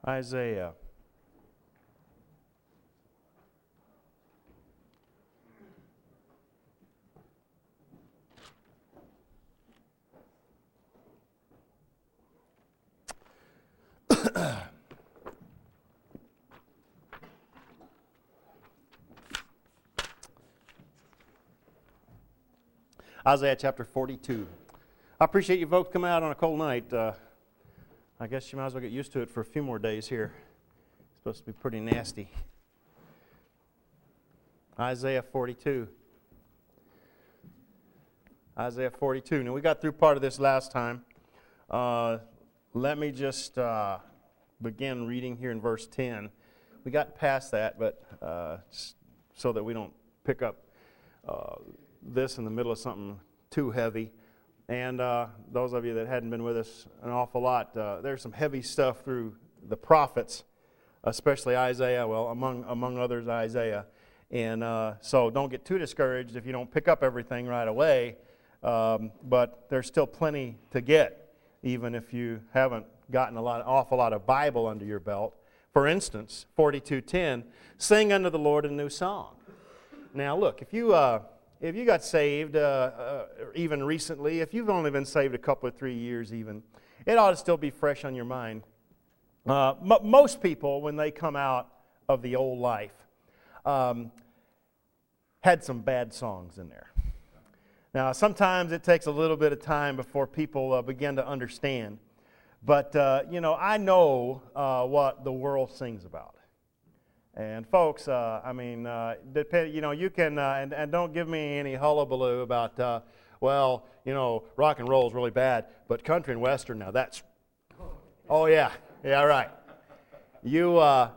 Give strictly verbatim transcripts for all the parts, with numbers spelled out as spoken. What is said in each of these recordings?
Isaiah. Isaiah chapter forty-two. I appreciate you folks coming out on a cold night. Uh, I guess you might as well get used to it for a few more days here. It's supposed to be pretty nasty. Isaiah forty-two. Isaiah forty-two. Now, we got through part of this last time. Uh, let me just uh, begin reading here in verse ten. We got past that, but uh, just so that we don't pick up uh, this in the middle of something too heavy. And uh, those of you that hadn't been with us an awful lot, uh, there's some heavy stuff through the prophets, especially Isaiah, well, among among others, Isaiah. And uh, so don't get too discouraged if you don't pick up everything right away. Um, but there's still plenty to get, even if you haven't gotten a lot, awful lot of Bible under your belt. For instance, forty-two ten, sing unto the Lord a new song. Now look, if you... Uh, If you got saved, uh, uh, even recently, if you've only been saved a couple or three years even, it ought to still be fresh on your mind. Uh, m- most people, when they come out of the old life, um, had some bad songs in there. Now, sometimes it takes a little bit of time before people uh, begin to understand. But, uh, you know, I know uh, what the world sings about. And folks, uh, I mean, uh, depend, you know, you can, uh, and, and don't give me any hullabaloo about, uh, well, you know, rock and roll is really bad, but country and western, now that's, oh yeah, yeah, right. You, uh,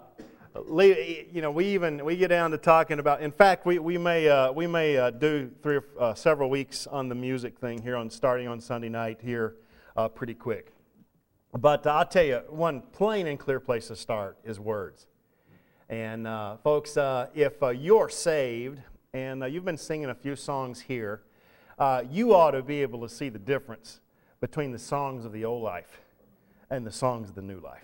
you know, we even, we get down to talking about, in fact, we, we may, uh, we may uh, do three or uh, several weeks on the music thing here on, starting on Sunday night here uh, pretty quick. But uh, I'll tell you, one plain and clear place to start is words. And uh, folks, uh, if uh, you're saved and uh, you've been singing a few songs here, uh, you ought to be able to see the difference between the songs of the old life and the songs of the new life.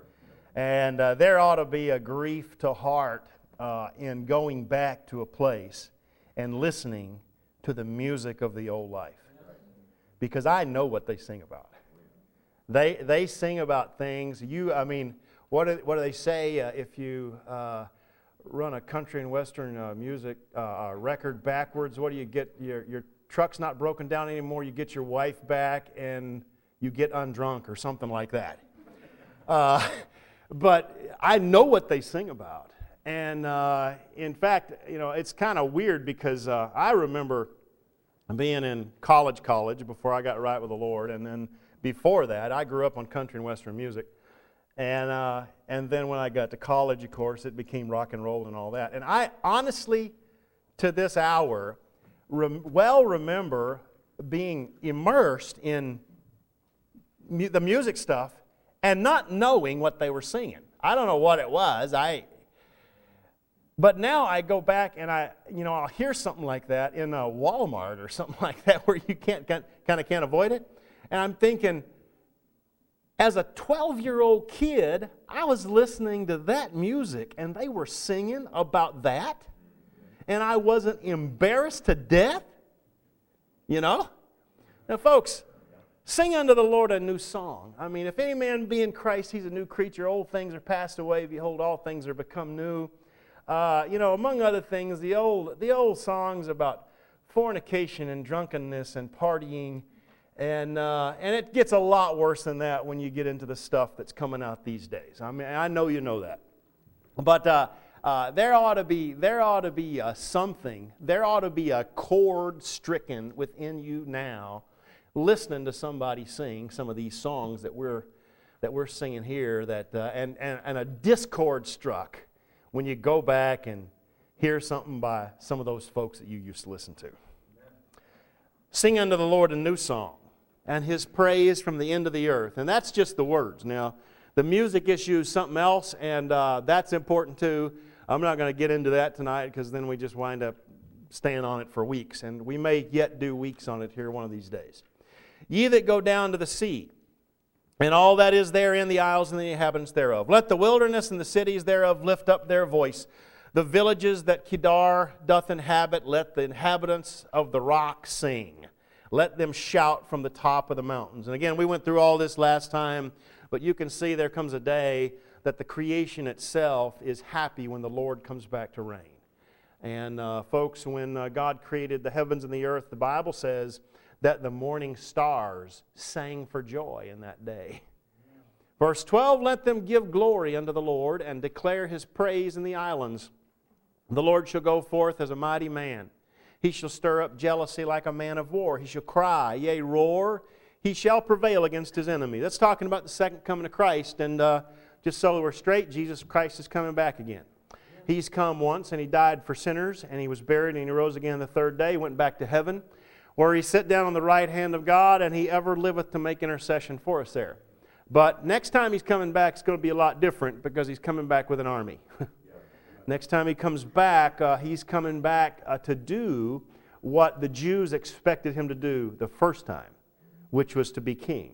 And uh, there ought to be a grief to heart uh, in going back to a place and listening to the music of the old life. Because I know what they sing about. They, they sing about things, you, I mean... What do, what do they say uh, if you uh, run a country and western uh, music uh, record backwards? What do you get? Your, your truck's not broken down anymore. You get your wife back and you get undrunk or something like that. Uh, but I know what they sing about. And uh, in fact, you know, it's kind of weird because uh, I remember being in college college before I got right with the Lord. And then before that, I grew up on country and western music. And uh, and then when I got to college, of course, it became rock and roll and all that. And I honestly, to this hour, rem- well remember being immersed in mu- the music stuff and not knowing what they were singing. I don't know what it was. I, but now I go back and I, you know, I'll hear something like that in a Walmart or something like that where you can't kind of can't avoid it, and I'm thinking. As a twelve-year-old kid, I was listening to that music, and they were singing about that, and I wasn't embarrassed to death, you know? Now, folks, sing unto the Lord a new song. I mean, if any man be in Christ, he's a new creature. Old things are passed away. Behold, all things are become new. Uh, you know, among other things, the old, the old songs about fornication and drunkenness and partying. And uh, and it gets a lot worse than that when you get into the stuff that's coming out these days. I mean, I know you know that. But uh, uh, there ought to be there ought to be uh, something. There ought to be a chord stricken within you now, listening to somebody sing some of these songs that we're that we're singing here. That uh, and, and and a discord struck when you go back and hear something by some of those folks that you used to listen to. Sing unto the Lord a new song, and His praise from the end of the earth. And that's just the words. Now, the music issue is something else, and uh, that's important too. I'm not going to get into that tonight because then we just wind up staying on it for weeks, and we may yet do weeks on it here one of these days. Ye that go down to the sea, and all that is therein, the isles and the inhabitants thereof. Let the wilderness and the cities thereof lift up their voice. The villages that Kedar doth inhabit, let the inhabitants of the rock sing. Let them shout from the top of the mountains. And again, we went through all this last time, but you can see there comes a day that the creation itself is happy when the Lord comes back to reign. And uh, folks, when uh, God created the heavens and the earth, the Bible says that the morning stars sang for joy in that day. Verse twelve, let them give glory unto the Lord and declare His praise in the islands. The Lord shall go forth as a mighty man. He shall stir up jealousy like a man of war. He shall cry, yea, roar. He shall prevail against his enemy. That's talking about the second coming of Christ. And uh, just so we're straight, Jesus Christ is coming back again. He's come once, and He died for sinners, and He was buried, and He rose again the third day, went back to heaven, where He sat down on the right hand of God, and He ever liveth to make intercession for us there. But next time He's coming back, it's going to be a lot different, because He's coming back with an army. Next time He comes back, uh, He's coming back uh, to do what the Jews expected Him to do the first time, which was to be king.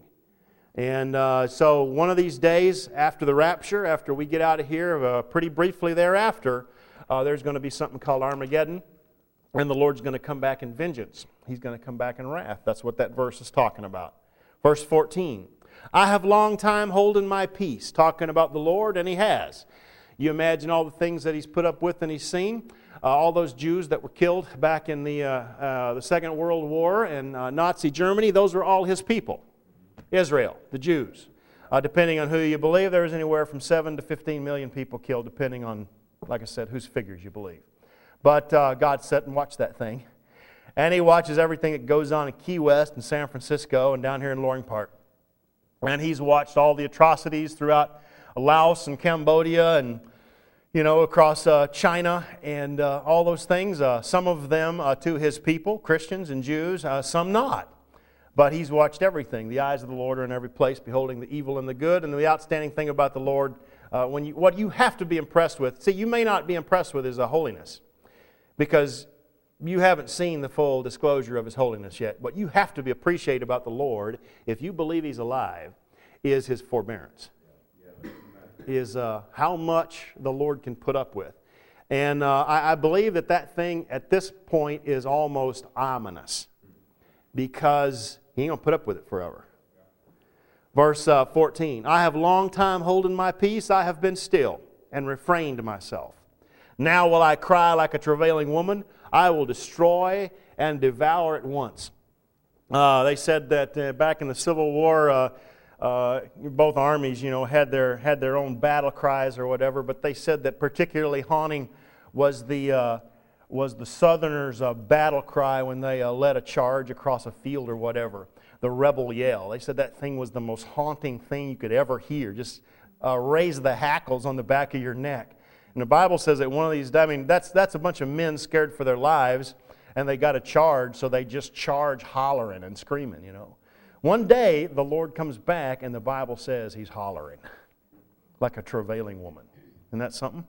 And uh, so one of these days after the rapture, after we get out of here, uh, pretty briefly thereafter, uh, there's going to be something called Armageddon, and the Lord's going to come back in vengeance. He's going to come back in wrath. That's what that verse is talking about. Verse fourteen, I have long time holden my peace, talking about the Lord, and He has. You imagine all the things that He's put up with and He's seen. Uh, all those Jews that were killed back in the, uh, uh, the Second World War and uh, Nazi Germany, those were all His people. Israel, the Jews. Uh, depending on who you believe, there was anywhere from seven to fifteen million people killed, depending on, like I said, whose figures you believe. But uh, God sat and watched that thing. And He watches everything that goes on in Key West and San Francisco and down here in Loring Park. And He's watched all the atrocities throughout Laos and Cambodia and, you know, across uh, China and uh, all those things. Uh, some of them uh, to His people, Christians and Jews, uh, some not. But He's watched everything. The eyes of the Lord are in every place, beholding the evil and the good. And the outstanding thing about the Lord, uh, when you, what you have to be impressed with, see, you may not be impressed with His uh, holiness, because you haven't seen the full disclosure of His holiness yet. What you have to be appreciate about the Lord, if you believe He's alive, is His forbearance. Is uh, how much the Lord can put up with. And uh, I, I believe that that thing at this point is almost ominous, because He ain't going to put up with it forever. Verse uh, fourteen, I have long time holden my peace, I have been still, and refrained myself. Now will I cry like a travailing woman, I will destroy and devour at once. Uh, they said that uh, back in the Civil War, uh, uh, both armies, you know, had their had their own battle cries or whatever, but they said that particularly haunting was the uh, was the Southerners' uh, battle cry when they uh, led a charge across a field or whatever, the rebel yell. They said that thing was the most haunting thing you could ever hear, just uh, raise the hackles on the back of your neck. And the Bible says that one of these, I mean, that's that's a bunch of men scared for their lives, and they got a charge, so they just charge hollering and screaming, you know. One day, the Lord comes back, and the Bible says He's hollering like a travailing woman. Isn't that something?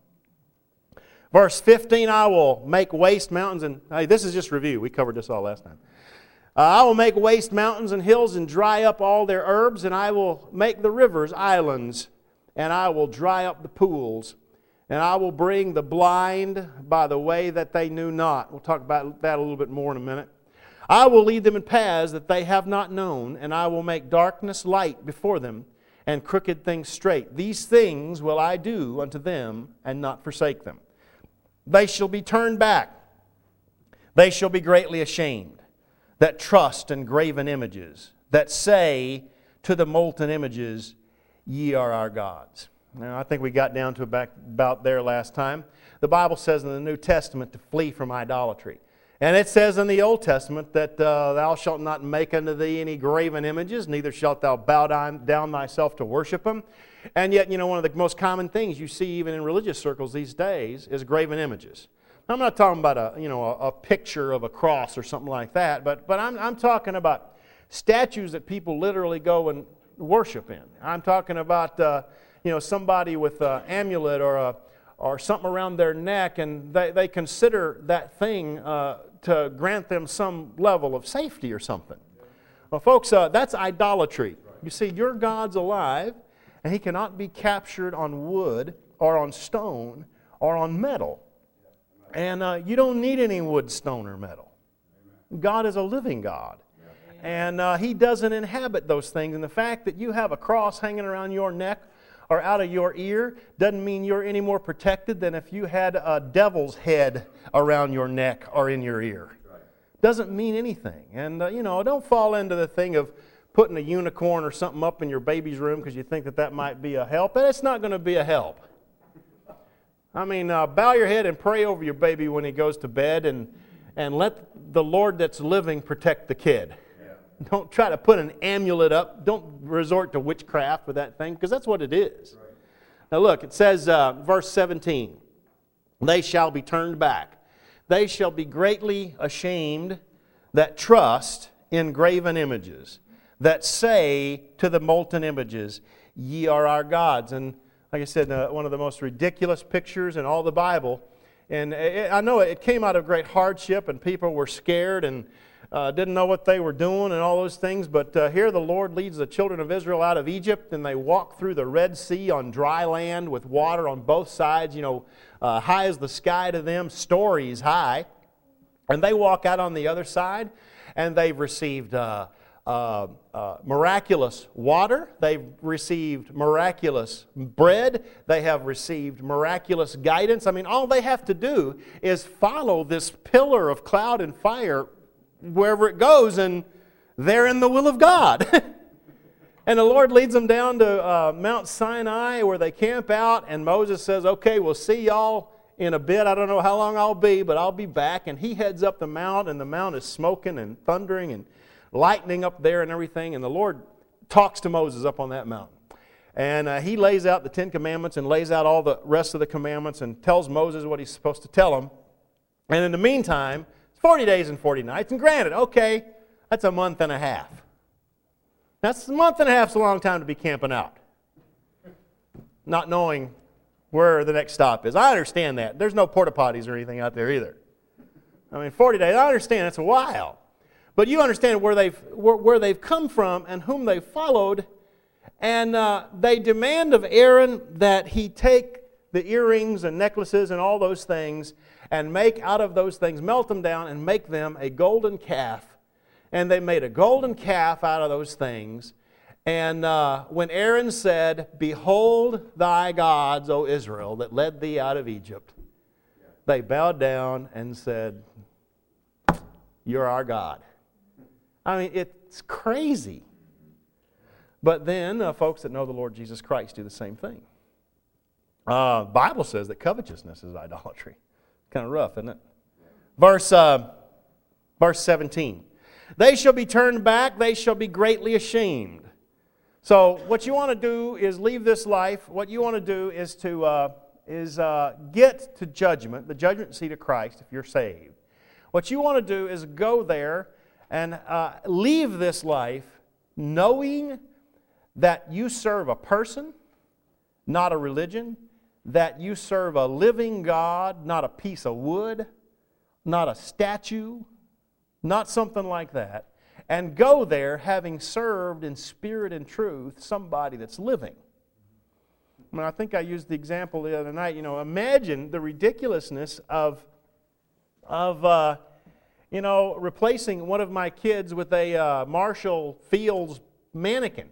Verse fifteen, I will make waste mountains, and hey, this is just review. We covered this all last time. Uh, I will make waste mountains and hills and dry up all their herbs, and I will make the rivers islands, and I will dry up the pools, and I will bring the blind by the way that they knew not. We'll talk about that a little bit more in a minute. I will lead them in paths that they have not known, and I will make darkness light before them, and crooked things straight. These things will I do unto them, and not forsake them. They shall be turned back. They shall be greatly ashamed, that trust in graven images, that say to the molten images, ye are our gods. Now, I think we got down to about, about there last time. The Bible says in the New Testament to flee from idolatry. And it says in the Old Testament that uh, thou shalt not make unto thee any graven images, neither shalt thou bow down, down thyself to worship them. And yet, you know, one of the most common things you see even in religious circles these days is graven images. I'm not talking about a, you know, a, a picture of a cross or something like that, but, but I'm, I'm talking about statues that people literally go and worship in. I'm talking about, uh, you know, somebody with an amulet or a or something around their neck, and they, they consider that thing uh, to grant them some level of safety or something. Well, folks, uh, that's idolatry. You see, your God's alive, and He cannot be captured on wood or on stone or on metal. And uh, you don't need any wood, stone, or metal. God is a living God. And uh, He doesn't inhabit those things. And the fact that you have a cross hanging around your neck or out of your ear doesn't mean you're any more protected than if you had a devil's head around your neck or in your ear. Doesn't mean anything. And, uh, you know, don't fall into the thing of putting a unicorn or something up in your baby's room because you think that that might be a help. And it's not going to be a help. I mean, uh, bow your head and pray over your baby when he goes to bed, and, and let the Lord that's living protect the kid. Yeah. Don't try to put an amulet up. Don't resort to witchcraft with that thing, because that's what it is. Right. Now look, it says, uh, verse seventeen, they shall be turned back. They shall be greatly ashamed that trust in graven images, that say to the molten images, ye are our gods. And like I said, uh, one of the most ridiculous pictures in all the Bible. And it, I know it came out of great hardship, and people were scared and uh, didn't know what they were doing and all those things. But uh, here the Lord leads the children of Israel out of Egypt, and they walk through the Red Sea on dry land with water on both sides, you know, uh, high as the sky to them, stories high. And they walk out on the other side, and they've received Uh, Uh, uh, miraculous water. They've received miraculous bread. They have received miraculous guidance. I mean, all they have to do is follow this pillar of cloud and fire wherever it goes, and they're in the will of God. And the Lord leads them down to uh, Mount Sinai, where they camp out, and Moses says, okay, we'll see y'all in a bit. I don't know how long I'll be, but I'll be back. And he heads up the mount, and the mount is smoking and thundering and lightning up there and everything, and the Lord talks to Moses up on that mountain. And uh, he lays out the Ten Commandments and lays out all the rest of the commandments and tells Moses what he's supposed to tell him. And in the meantime, it's forty days and forty nights, and granted, okay, that's a month and a half. That's a month and a half is a long time to be camping out, not knowing where the next stop is. I understand that. There's no porta potties or anything out there either. I mean, forty days, I understand, it's a while. But you understand where they've, where, where they've come from and whom they've followed. And uh, they demand of Aaron that he take the earrings and necklaces and all those things and make out of those things, melt them down and make them a golden calf. And they made a golden calf out of those things. And uh, when Aaron said, behold thy gods, O Israel, that led thee out of Egypt, they bowed down and said, you're our God. I mean, it's crazy. But then uh, folks that know the Lord Jesus Christ do the same thing. Uh, Bible says that covetousness is idolatry. Kind of rough, isn't it? Verse, uh, verse seventeen. They shall be turned back, they shall be greatly ashamed. So what you want to do is leave this life. What you want to do is to uh, is uh, get to judgment, the judgment seat of Christ if you're saved. What you want to do is go there and uh, leave this life knowing that you serve a person, not a religion, that you serve a living God, not a piece of wood, not a statue, not something like that, and go there having served in spirit and truth somebody that's living. I mean, I think I used the example the other night. You know, imagine the ridiculousness of, of uh, you know, replacing one of my kids with a uh, Marshall Fields mannequin.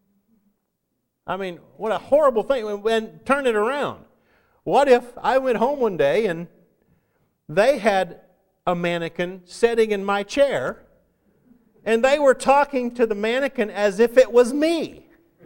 I mean, what a horrible thing. And turn it around. What if I went home one day and they had a mannequin sitting in my chair and they were talking to the mannequin as if it was me?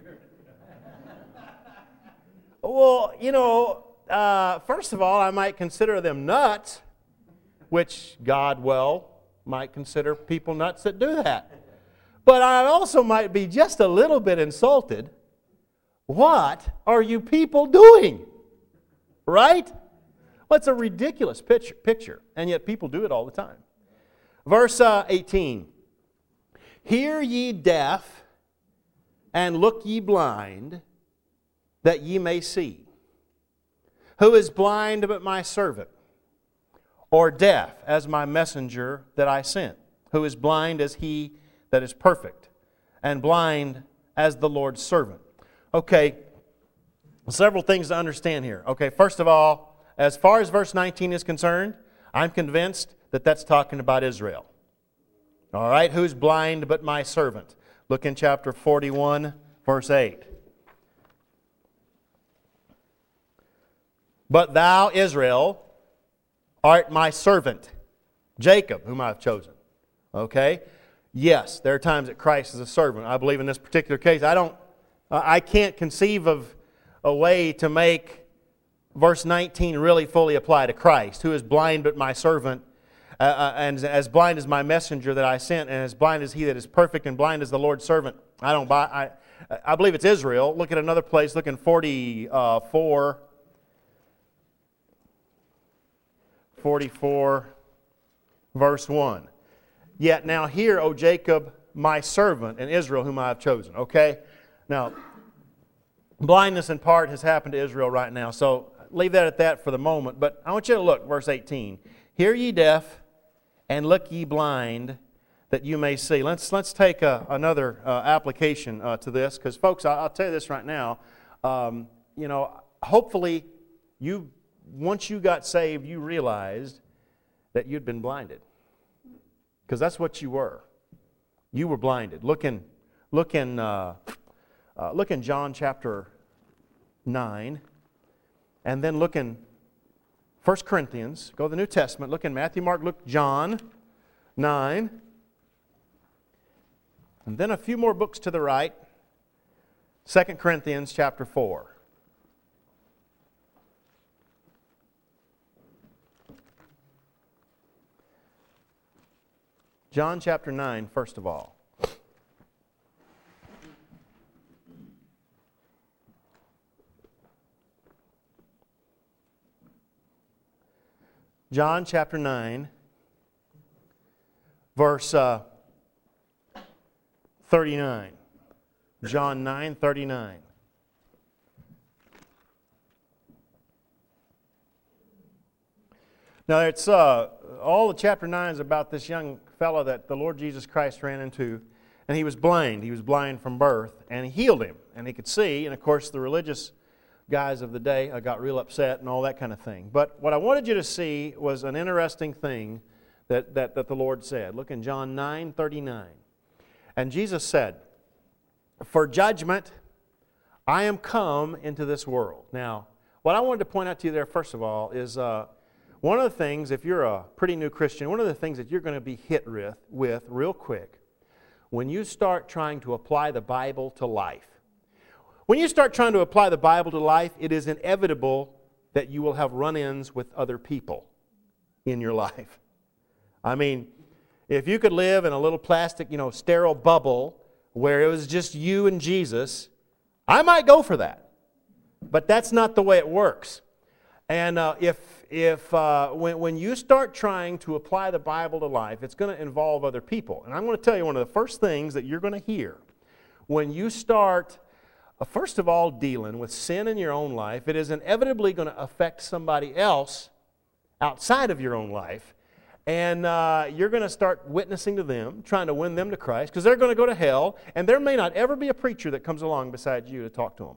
Well, you know, uh, first of all, I might consider them nuts, which God, well, might consider people nuts that do that. But I also might be just a little bit insulted. What are you people doing? Right? Well, it's a ridiculous picture, picture, and yet people do it all the time. Verse uh, eighteen. Hear ye deaf, and look ye blind, that ye may see. Who is blind but my servant? Or deaf as my messenger that I sent? Who is blind as he that is perfect, and blind as the Lord's servant. Okay, several things to understand here. Okay, first of all, as far as verse nineteen is concerned, I'm convinced that that's talking about Israel. All right, who's blind but my servant? Look in chapter forty-one, verse eight. But thou, Israel, art my servant, Jacob, whom I have chosen. Okay? Yes, there are times that Christ is a servant. I believe in this particular case, I don't, I can't conceive of a way to make verse nineteen really fully apply to Christ, who is blind but my servant, uh, uh, and as blind as my messenger that I sent, and as blind as he that is perfect, and blind as the Lord's servant. I don't buy. I, I believe it's Israel. Look at another place. Look in forty-four. forty-four, verse one. Yet now hear, O Jacob, my servant, and Israel, whom I have chosen. Okay? Now, blindness in part has happened to Israel right now, so leave that at that for the moment. But I want you to look, verse eighteen. Hear ye deaf, and look ye blind, that you may see. Let's, let's take a, another uh, application uh, to this, because folks, I, I'll tell you this right now. Um, you know, hopefully you... Once you got saved, you realized that you'd been blinded. Because that's what you were. You were blinded. Look in, look in, uh, uh, look in John chapter nine. And then look in First Corinthians. Go to the New Testament. Look in Matthew, Mark, Luke, John nine. And then a few more books to the right. Second Corinthians chapter four. John chapter nine, first of all. John chapter nine, verse uh, thirty-nine. John nine, thirty-nine. Now, it's uh, all the chapter nine is about this young fellow that the Lord Jesus Christ ran into, and he was blind. He was blind from birth, and he healed him, and he could see. And of course, the religious guys of the day uh, got real upset and all that kind of thing. But what I wanted you to see was an interesting thing that, that, that the Lord said. Look in John nine, thirty-nine. And Jesus said, "For judgment I am come into this world." Now, what I wanted to point out to you there, first of all, is... Uh, One of the things, if you're a pretty new Christian, one of the things that you're going to be hit with, with real quick, when you start trying to apply the Bible to life. When you start trying to apply the Bible to life, it is inevitable that you will have run-ins with other people in your life. I mean, if you could live in a little plastic, you know, sterile bubble where it was just you and Jesus, I might go for that. But that's not the way it works. And uh, if if uh, when, when you start trying to apply the Bible to life, it's going to involve other people. And I'm going to tell you one of the first things that you're going to hear when you start, uh, first of all, dealing with sin in your own life, it is inevitably going to affect somebody else outside of your own life. And uh, you're going to start witnessing to them, trying to win them to Christ, because they're going to go to hell, and there may not ever be a preacher that comes along beside you to talk to them.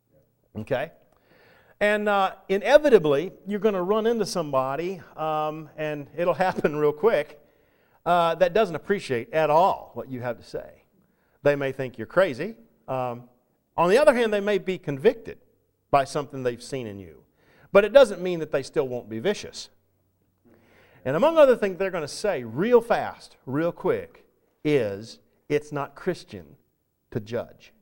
Okay? And uh, inevitably, you're going to run into somebody, um, and it'll happen real quick, uh, that doesn't appreciate at all what you have to say. They may think you're crazy. Um, on the other hand, they may be convicted by something they've seen in you. But it doesn't mean that they still won't be vicious. And among other things they're going to say real fast, real quick, is it's not Christian to judge.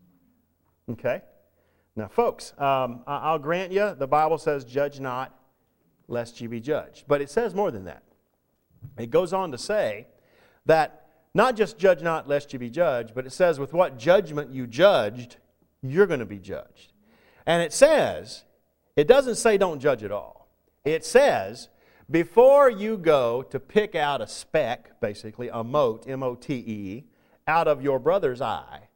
Okay? Now, folks, um, I'll grant you, the Bible says, judge not, lest ye be judged. But it says more than that. It goes on to say that not just judge not, lest ye be judged, but it says with what judgment you judged, you're going to be judged. And it says, it doesn't say don't judge at all. It says, before you go to pick out a speck, basically, a mote, M O T E, out of your brother's eye,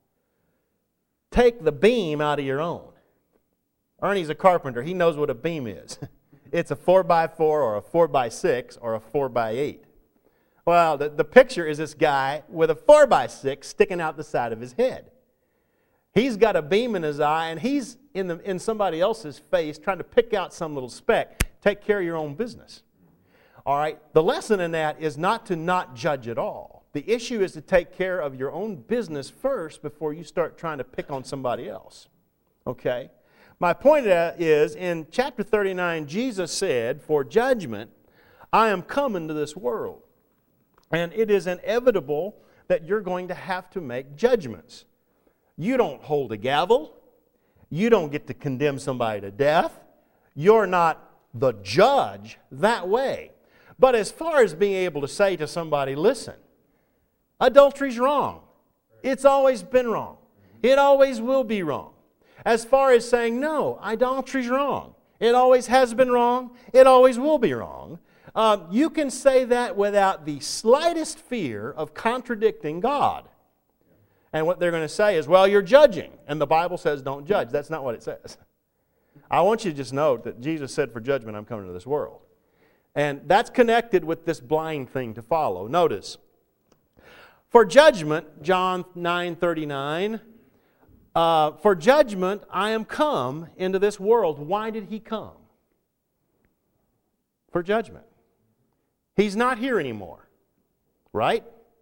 take the beam out of your own. Ernie's a carpenter. He knows what a beam is. It's a four by four or a four by six or a four by eight. Well, the, the picture is this guy with a four by six sticking out the side of his head. He's got a beam in his eye, and he's in, the, in somebody else's face trying to pick out some little speck. Take care of your own business. All right? The lesson in that is not to not judge at all. The issue is to take care of your own business first before you start trying to pick on somebody else. Okay? My point is, in chapter thirty-nine, Jesus said, "For judgment I am coming to this world." And it is inevitable that you're going to have to make judgments. You don't hold a gavel. You don't get to condemn somebody to death. You're not the judge that way. But as far as being able to say to somebody, listen, adultery's wrong. It's always been wrong. It always will be wrong. As far as saying, no, idolatry's wrong. It always has been wrong. It always will be wrong. Uh, you can say that without the slightest fear of contradicting God. And what they're going to say is, well, you're judging. And the Bible says don't judge. That's not what it says. I want you to just note that Jesus said, for judgment I'm coming to this world. And that's connected with this blind thing to follow. Notice, for judgment, John nine thirty-nine, uh, for judgment I am come into this world. Why did He come? For judgment. He's not here anymore, right?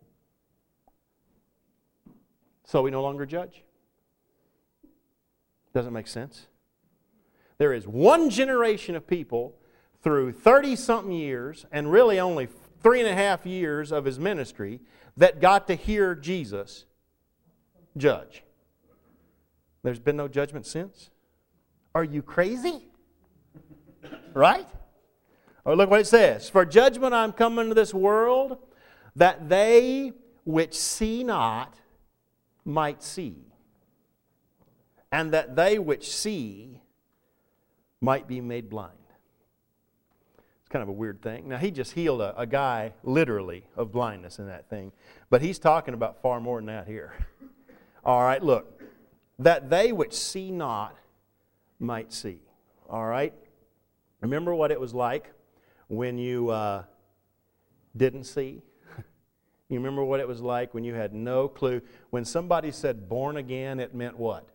So we no longer judge. Doesn't make sense. There is one generation of people through thirty-something years, and really only three and a half years of His ministry, that got to hear Jesus judge. There's been no judgment since. Are you crazy? Right? Or look what it says. For judgment I am come into this world, that they which see not might see, and that they which see might be made blind. It's kind of a weird thing. Now, He just healed a, a guy literally of blindness in that thing, but He's talking about far more than that here. All right, look. That they which see not might see. All right? Remember what it was like when you uh, didn't see? You remember what it was like when you had no clue? When somebody said born again, it meant what?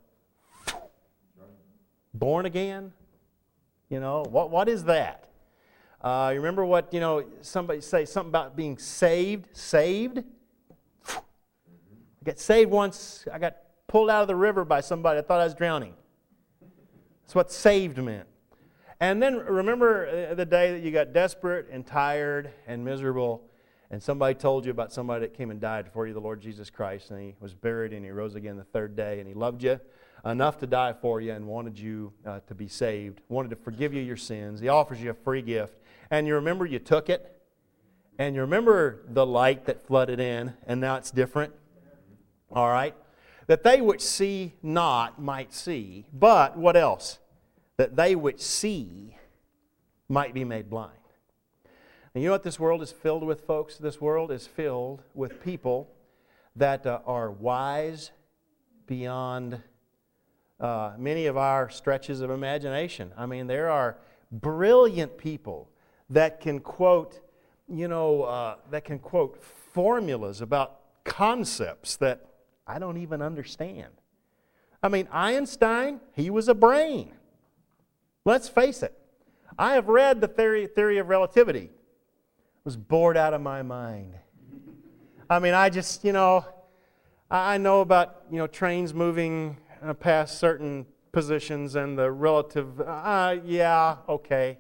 Born again? You know, what what is that? Uh, you remember what, you know, somebody say something about being saved? Saved? I got saved once. I got pulled out of the river by somebody. I thought I was drowning. That's what saved meant. And then remember the day that you got desperate and tired and miserable, and somebody told you about somebody that came and died for you, the Lord Jesus Christ, and He was buried and He rose again the third day, and He loved you enough to die for you and wanted you uh, to be saved, wanted to forgive you your sins. He offers you a free gift. And you remember you took it, and you remember the light that flooded in, and now it's different. All right? That they which see not might see, but what else? That they which see might be made blind. And you know what this world is filled with, folks? This world is filled with people that uh, are wise beyond uh, many of our stretches of imagination. I mean, there are brilliant people that can quote, you know, uh, that can quote formulas about concepts that I don't even understand. I mean, Einstein, he was a brain. Let's face it. I have read the theory, theory of relativity. Was bored out of my mind. I mean, I just, you know, I know about, you know, trains moving uh, past certain positions and the relative, uh, yeah, okay.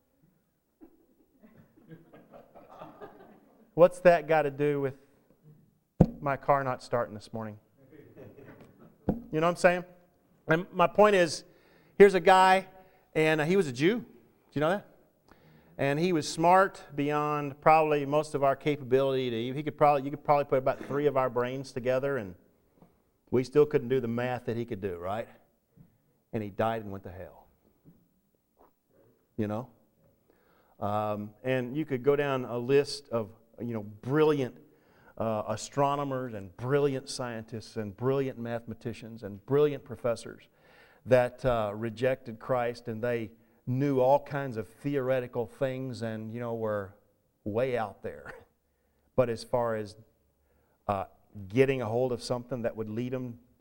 What's that got to do with my car not starting this morning? You know what I'm saying? And my point is, here's a guy, and he was a Jew. Do you know that? And he was smart beyond probably most of our capability to. He could probably you could probably put about three of our brains together, and we still couldn't do the math that he could do, right? And he died and went to hell. You know? Um, and you could go down a list of, you know, brilliant uh, astronomers and brilliant scientists and brilliant mathematicians and brilliant professors that uh, rejected Christ, and they knew all kinds of theoretical things and, you know, were way out there. But as far as uh, getting a hold of something that would lead them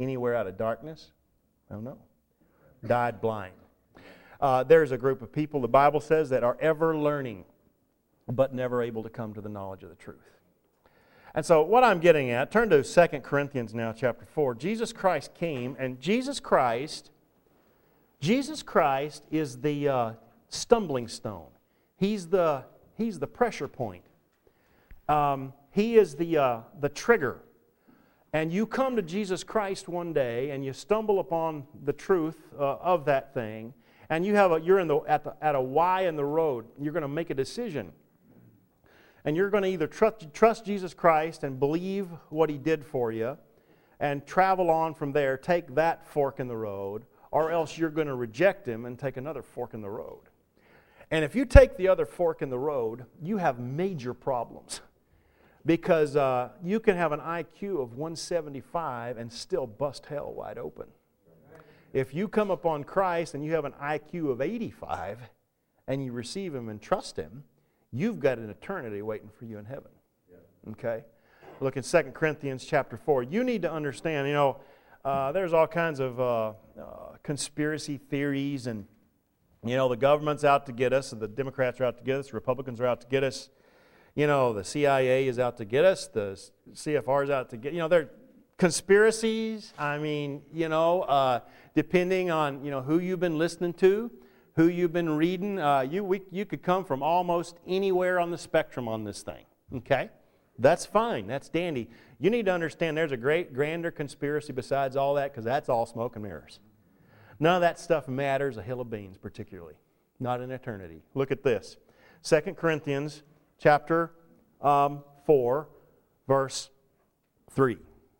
anywhere out of darkness? I don't know. Died blind. Uh, there's a group of people, the Bible says, that are ever learning, but never able to come to the knowledge of the truth. And so what I'm getting at, turn to Second Corinthians now, chapter four. Jesus Christ came, and Jesus Christ, Jesus Christ is the uh, stumbling stone. He's the, he's the pressure point. Um, he is the, uh, the trigger. And you come to Jesus Christ one day, and you stumble upon the truth uh, of that thing, and you have a, you're in the, at, the, at a Y in the road. You're going to make a decision. And you're going to either trust, trust Jesus Christ and believe what He did for you and travel on from there, take that fork in the road, or else you're going to reject Him and take another fork in the road. And if you take the other fork in the road, you have major problems. Because uh, you can have an I Q of one seventy-five and still bust hell wide open. If you come upon Christ and you have an I Q of eighty-five and you receive Him and trust Him, you've got an eternity waiting for you in heaven. Okay? Look in Second Corinthians chapter four. You need to understand, you know, uh, there's all kinds of uh, uh, conspiracy theories, and, you know, the government's out to get us, the Democrats are out to get us, the Republicans are out to get us. You know, the C I A is out to get us, the C F R is out to get, you know, they're conspiracies. I mean, you know, uh, depending on, you know, who you've been listening to, who you've been reading, uh, you we, you could come from almost anywhere on the spectrum on this thing, okay? That's fine. That's dandy. You need to understand there's a great, grander conspiracy besides all that, because that's all smoke and mirrors. None of that stuff matters a hill of beans particularly, not in eternity. Look at this. Second Corinthians chapter um, four, verse three.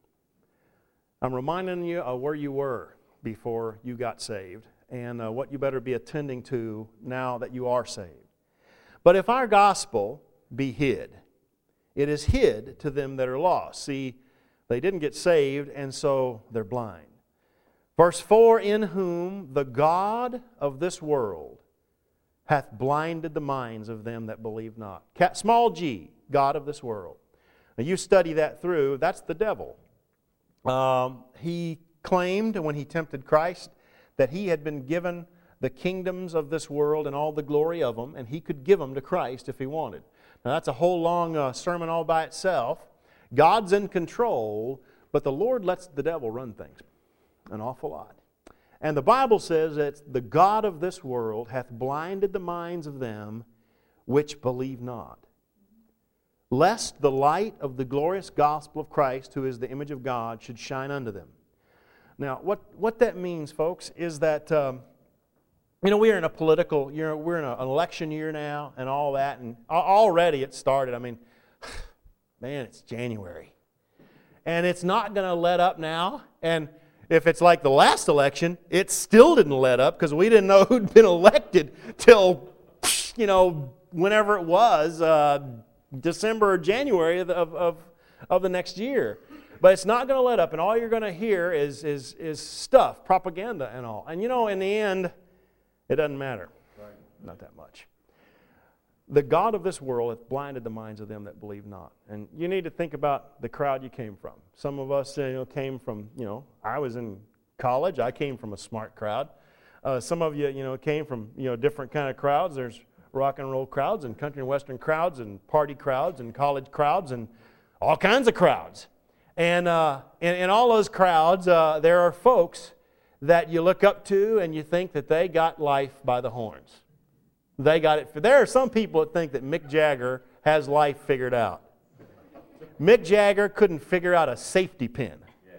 I'm reminding you of where you were before you got saved, and uh, what you better be attending to now that you are saved. But if our gospel be hid, it is hid to them that are lost. See, they didn't get saved, and so they're blind. Verse four, in whom the God of this world hath blinded the minds of them that believe not. Small g, God of this world. Now you study that through, that's the devil. Um, he claimed when he tempted Christ that he had been given the kingdoms of this world and all the glory of them, and he could give them to Christ if he wanted. Now that's a whole long uh, sermon all by itself. God's in control, but the Lord lets the devil run things an awful lot. And the Bible says that the God of this world hath blinded the minds of them which believe not, lest the light of the glorious gospel of Christ, who is the image of God, should shine unto them. Now, what, what that means, folks, is that, um, you know, we're in a political, you know, we're in an election year now and all that, and already it started. I mean, man, it's January. And it's not going to let up now, and if it's like the last election, it still didn't let up because we didn't know who'd been elected till, you know, whenever it was, uh, December or January of, of, of the next year. But it's not going to let up, and all you're going to hear is, is, is stuff, propaganda and all. And you know, in the end, it doesn't matter. Right. Not that much. The God of this world hath blinded the minds of them that believe not. And you need to think about the crowd you came from. Some of us, you know, came from, you know, I was in college. I came from a smart crowd. Uh, some of you, you know, came from, you know, different kind of crowds. There's rock and roll crowds and country and western crowds and party crowds and college crowds and all kinds of crowds. And uh, in, in all those crowds, uh, there are folks that you look up to and you think that they got life by the horns. They got it. There are some people that think that Mick Jagger has life figured out. Mick Jagger couldn't figure out a safety pin.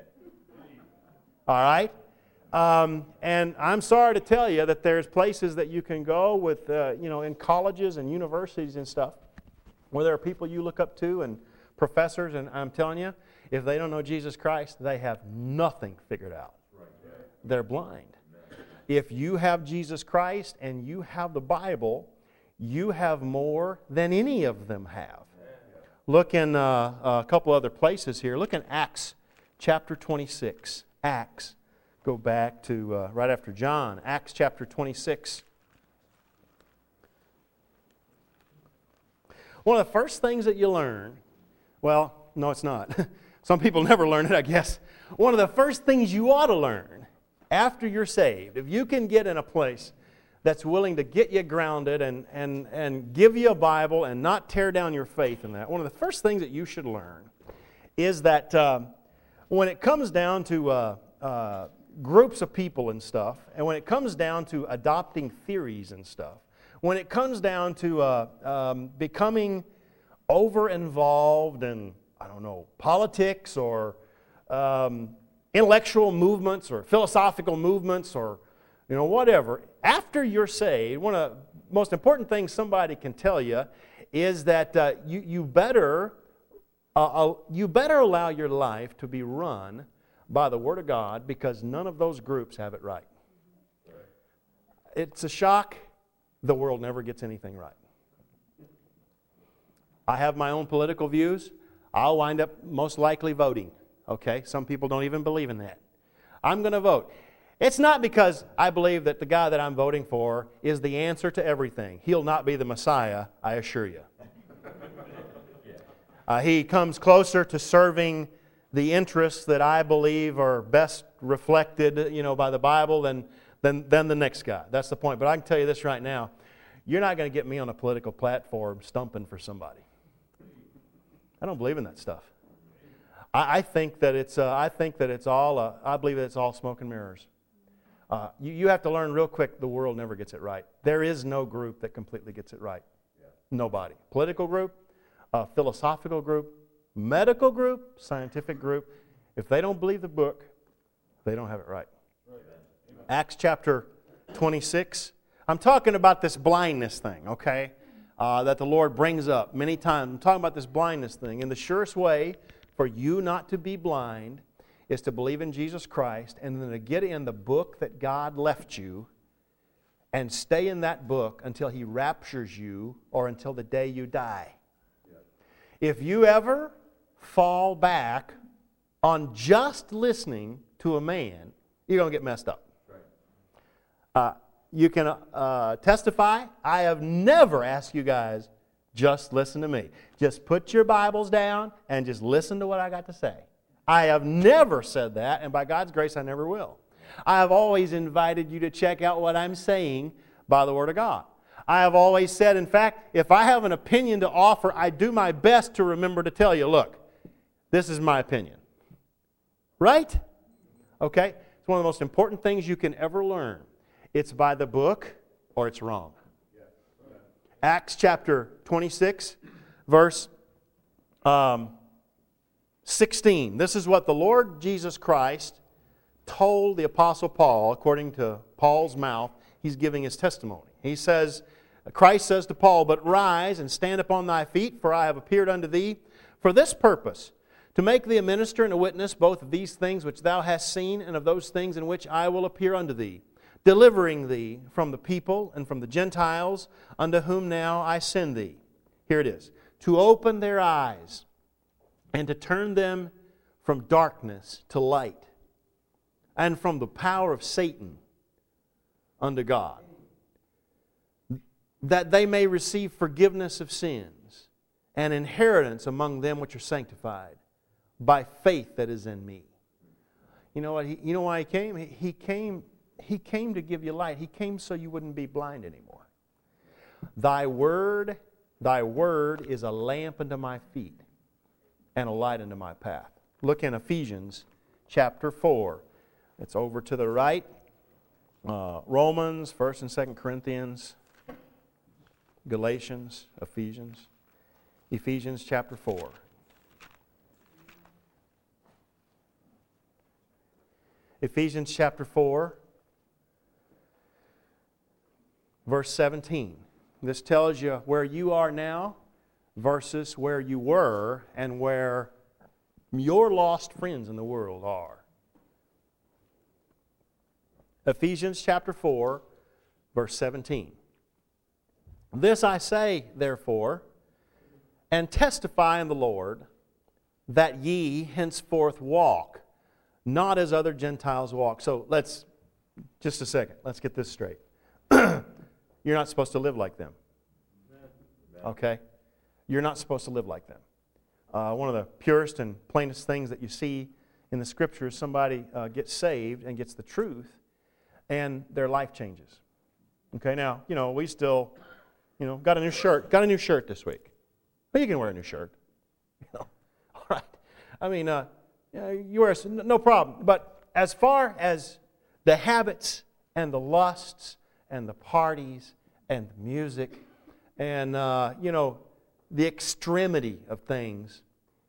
All right? Um, and I'm sorry to tell you that there's places that you can go with, uh, you know, in colleges and universities and stuff, where there are people you look up to and professors, and I'm telling you, if they don't know Jesus Christ, they have nothing figured out. They're blind. If you have Jesus Christ and you have the Bible, you have more than any of them have. Look in uh, a couple other places here. Look in Acts chapter twenty-six. Acts. Go back to uh, right after John. Acts chapter twenty-six. One of the first things that you learn, well, no it's not. Some people never learn it, I guess. One of the first things you ought to learn after you're saved, if you can get in a place that's willing to get you grounded and, and, and give you a Bible and not tear down your faith in that, one of the first things that you should learn is that uh, when it comes down to uh, uh, groups of people and stuff, and when it comes down to adopting theories and stuff, when it comes down to uh, um, becoming over-involved in, I don't know, politics or um, intellectual movements or philosophical movements or, you know, whatever, after you're saved, one of the most important things somebody can tell you is that uh, you, you, better, uh, uh, you better allow your life to be run by the Word of God, because none of those groups have it right. It's a shock. The world never gets anything right. I have my own political views. I'll wind up most likely voting. Okay? Some people don't even believe in that. I'm going to vote. It's not because I believe that the guy that I'm voting for is the answer to everything. He'll not be the Messiah, I assure you. Uh, he comes closer to serving the interests that I believe are best reflected, you know, by the Bible than, than, than the next guy. That's the point. But I can tell you this right now. You're not going to get me on a political platform stumping for somebody. I don't believe in that stuff. I, I think that it's. Uh, I think that it's all. Uh, I believe that it's all smoke and mirrors. Uh, you, you have to learn real quick. The world never gets it right. There is no group that completely gets it right. Yeah. Nobody. Political group, uh, philosophical group, medical group, scientific group. If they don't believe the book, they don't have it right. Right. Acts chapter twenty-six. I'm talking about this blindness thing, okay, uh, that the Lord brings up many times. I'm talking about this blindness thing. And the surest way for you not to be blind is to believe in Jesus Christ and then to get in the book that God left you and stay in that book until He raptures you or until the day you die. If you ever fall back on just listening to a man, you're going to get messed up. Uh, You can uh, testify. I have never asked you guys, just listen to me. Just put your Bibles down and just listen to what I got to say. I have never said that, and by God's grace, I never will. I have always invited you to check out what I'm saying by the Word of God. I have always said, in fact, if I have an opinion to offer, I do my best to remember to tell you, look, this is my opinion. Right? Okay? It's one of the most important things you can ever learn. It's by the book or it's wrong. Acts chapter twenty-six, verse um, sixteen. This is what the Lord Jesus Christ told the Apostle Paul, according to Paul's mouth. He's giving his testimony. He says, Christ says to Paul, "But rise and stand upon thy feet, for I have appeared unto thee for this purpose, to make thee a minister and a witness both of these things which thou hast seen and of those things in which I will appear unto thee, delivering thee from the people and from the Gentiles, unto whom now I send thee." Here it is. "To open their eyes, and to turn them from darkness to light, and from the power of Satan unto God, that they may receive forgiveness of sins, and inheritance among them which are sanctified, by faith that is in me." You know what? He, you know why He came? He, he came... He came to give you light. He came so you wouldn't be blind anymore. Thy word, thy word is a lamp unto my feet and a light unto my path. Look in Ephesians chapter four. It's over to the right. Uh, Romans, First and Second Corinthians, Galatians, Ephesians. Ephesians chapter four. Ephesians chapter four. Verse seventeen. This tells you where you are now versus where you were and where your lost friends in the world are. Ephesians chapter four, verse seventeen. "This I say, therefore, and testify in the Lord, that ye henceforth walk, not as other Gentiles walk." So let's, just a second, let's get this straight. You're not supposed to live like them. Okay? You're not supposed to live like them. Uh, one of the purest and plainest things that you see in the Scripture is somebody uh, gets saved and gets the truth, and their life changes. Okay, now, you know, we still, you know, got a new shirt. Got a new shirt this week. Well, you can wear a new shirt. You know, all right. I mean, uh, you wear a, no problem. But as far as the habits and the lusts and the parties and the music and, uh, you know, the extremity of things,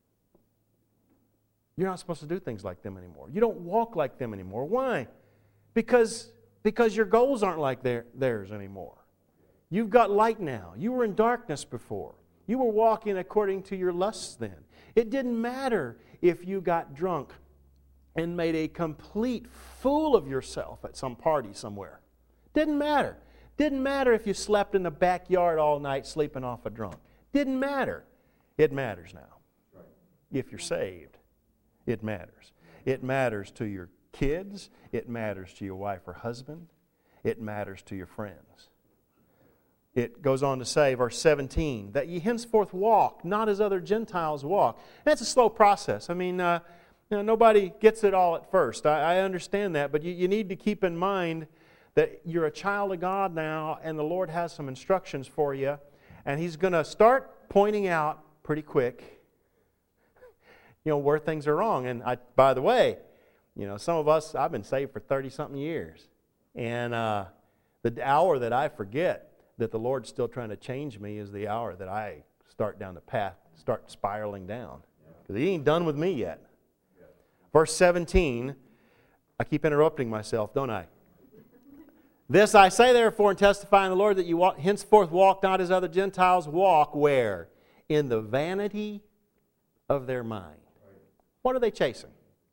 you're not supposed to do things like them anymore. You don't walk like them anymore. Why? Because, because your goals aren't like their, theirs anymore. You've got light now. You were in darkness before. You were walking according to your lusts then. It didn't matter if you got drunk and made a complete fool of yourself at some party somewhere. Didn't matter. Didn't matter if you slept in the backyard all night sleeping off a drunk. Didn't matter. It matters now. Right. If you're saved, it matters. It matters to your kids. It matters to your wife or husband. It matters to your friends. It goes on to say, verse seventeen, that ye henceforth walk, not as other Gentiles walk. And that's a slow process. I mean, uh, you know, nobody gets it all at first. I, I understand that, but you, you need to keep in mind that you're a child of God now, and the Lord has some instructions for you. And He's going to start pointing out pretty quick, you know, where things are wrong. And I, by the way, you know, some of us, I've been saved for thirty-something years. And uh, the hour that I forget that the Lord's still trying to change me is the hour that I start down the path, start spiraling down. Because He ain't done with me yet. Verse seventeen, I keep interrupting myself, don't I? This I say therefore and testify in the Lord that you walk, henceforth walk not as other Gentiles walk. Where? In the vanity of their mind. What are they chasing?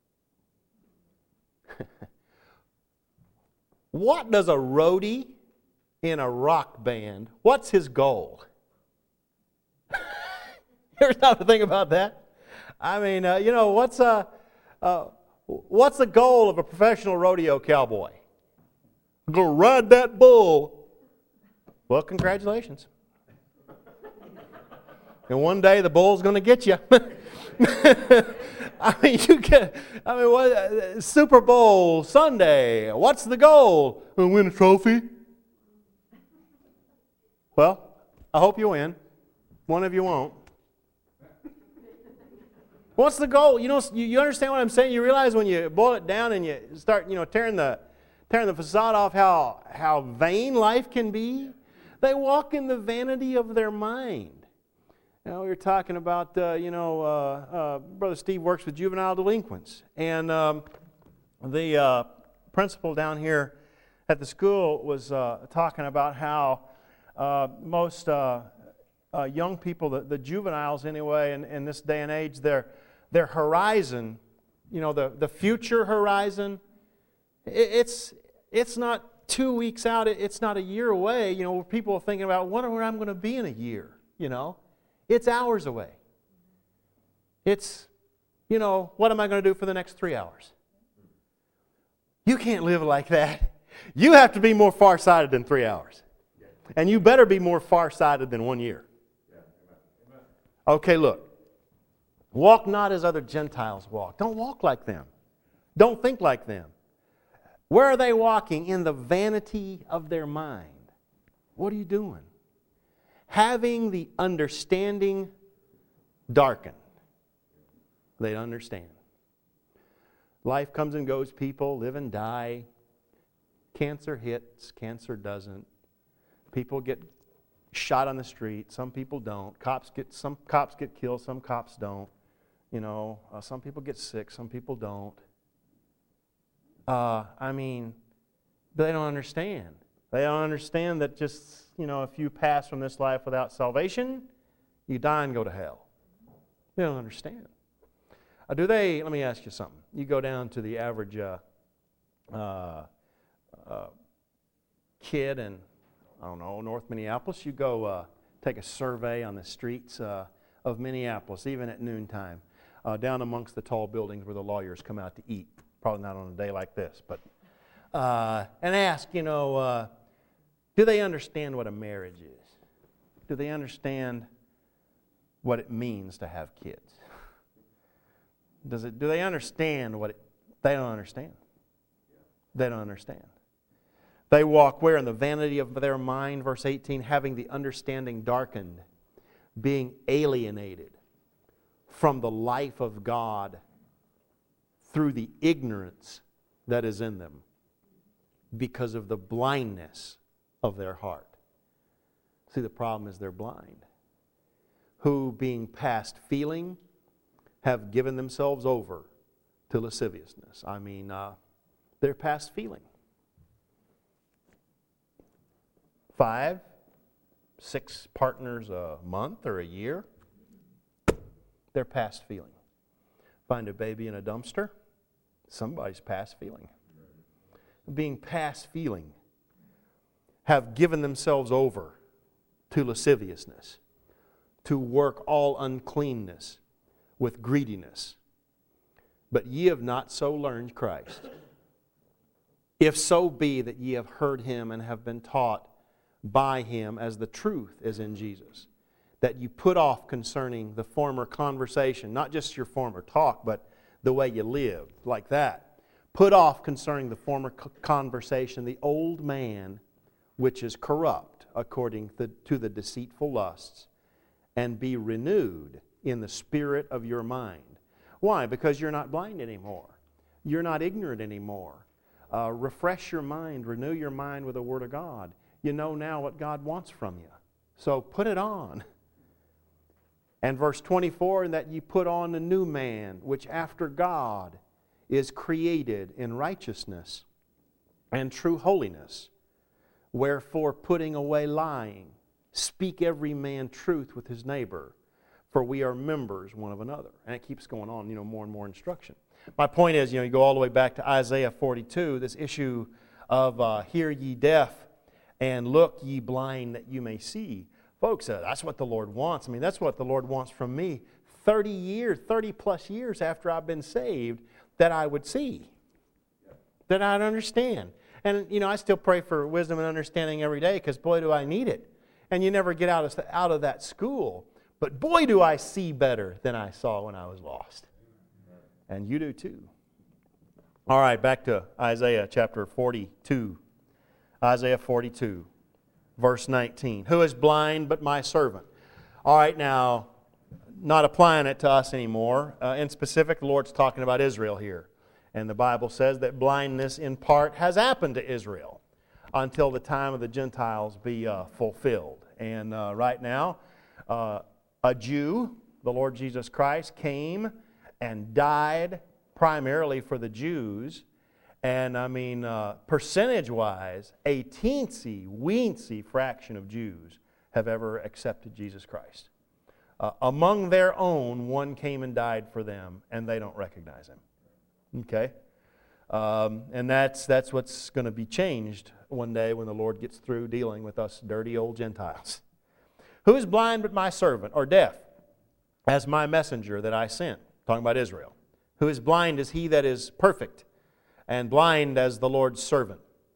What does a roadie in a rock band, what's his goal? You ever stop to think about that? I mean, uh, you know, what's, a, uh, what's the goal of a professional rodeo cowboy? Go ride that bull. Well, congratulations. And one day the bull's going to get you. I mean, you get. I mean, what, uh, Super Bowl Sunday. What's the goal? Uh, win a trophy. Well, I hope you win. One of you won't. What's the goal? You know, you, you understand what I'm saying? You realize when you boil it down and you start, you know, tearing the tearing the facade off how how vain life can be. They walk in the vanity of their mind. You know, we were talking about, uh, you know, uh, uh, Brother Steve works with juvenile delinquents. And um, the uh, principal down here at the school was uh, talking about how uh, most uh, uh, young people, the, the juveniles anyway, in, in this day and age, their, their horizon, you know, the, the future horizon, it, it's, it's not two weeks out, it, it's not a year away. You know, people are thinking about, wonder where I'm going to be in a year, you know. It's hours away. It's, you know, what am I going to do for the next three hours? You can't live like that. You have to be more farsighted than three hours. And you better be more farsighted than one year. Okay, look. Walk not as other Gentiles walk. Don't walk like them. Don't think like them. Where are they walking? In the vanity of their mind. What are you doing? Having the understanding darkened. They don't understand. Life comes and goes. People live and die. Cancer hits. Cancer doesn't. People get shot on the street. Some people don't. Cops get some cops get killed. Some cops don't. You know, uh, some people get sick. Some people don't. Uh, I mean, they don't understand. They don't understand that just, you know, if you pass from this life without salvation, you die and go to hell. They don't understand. Uh, do they, let me ask you something. You go down to the average uh, uh, uh, kid in, I don't know, North Minneapolis. You go uh, take a survey on the streets uh, of Minneapolis, even at noontime, uh, down amongst the tall buildings where the lawyers come out to eat. Probably not on a day like this, but, uh, and ask, you know, uh, do they understand what a marriage is? Do they understand what it means to have kids? Does it? Do they understand what it, they don't understand? They don't understand. They walk where? In the vanity of their mind, verse eighteen, having the understanding darkened, being alienated from the life of God through the ignorance that is in them because of the blindness of their heart. See, the problem is they're blind. Who, being past feeling, have given themselves over to lasciviousness. I mean, uh, they're past feeling. Five, six partners a month or a year, they're past feeling. Find a baby in a dumpster, somebody's past feeling. Being past feeling, have given themselves over to lasciviousness, to work all uncleanness with greediness. But ye have not so learned Christ. If so be that ye have heard Him and have been taught by Him as the truth is in Jesus, that you put off concerning the former conversation, not just your former talk, but the way you lived, like that. Put off concerning the former conversation the old man, which is corrupt according to the deceitful lusts, and be renewed in the spirit of your mind. Why? Because you're not blind anymore. You're not ignorant anymore. Uh, refresh your mind, renew your mind with the Word of God. You know now what God wants from you. So put it on. And verse twenty-four, and that ye put on a new man, which after God is created in righteousness and true holiness. Wherefore, putting away lying, speak every man truth with his neighbor, for we are members one of another. And it keeps going on, you know, more and more instruction. My point is, you know, you go all the way back to Isaiah forty-two, this issue of uh, hear ye deaf and look ye blind that you may see. Folks, uh, that's what the Lord wants. I mean, that's what the Lord wants from me. thirty years, thirty plus years after I've been saved, that I would see, that I'd understand. And, you know, I still pray for wisdom and understanding every day because, boy, do I need it. And you never get out of, out of that school. But, boy, do I see better than I saw when I was lost. And you do too. All right, back to Isaiah chapter forty-two. Isaiah forty-two, verse nineteen. Who is blind but my servant? All right, now, not applying it to us anymore. Uh, in specific, the Lord's talking about Israel here. And the Bible says that blindness in part has happened to Israel until the time of the Gentiles be uh, fulfilled. And uh, right now, uh, a Jew, the Lord Jesus Christ, came and died primarily for the Jews. And I mean, uh, percentage-wise, a teensy, weensy fraction of Jews have ever accepted Jesus Christ. Uh, among their own, one came and died for them, and they don't recognize Him. Okay? Um, and that's that's what's going to be changed one day when the Lord gets through dealing with us dirty old Gentiles. Who is blind but my servant, or deaf, as my messenger that I sent? Talking about Israel. Who is blind as he that is perfect, and blind as the Lord's servant.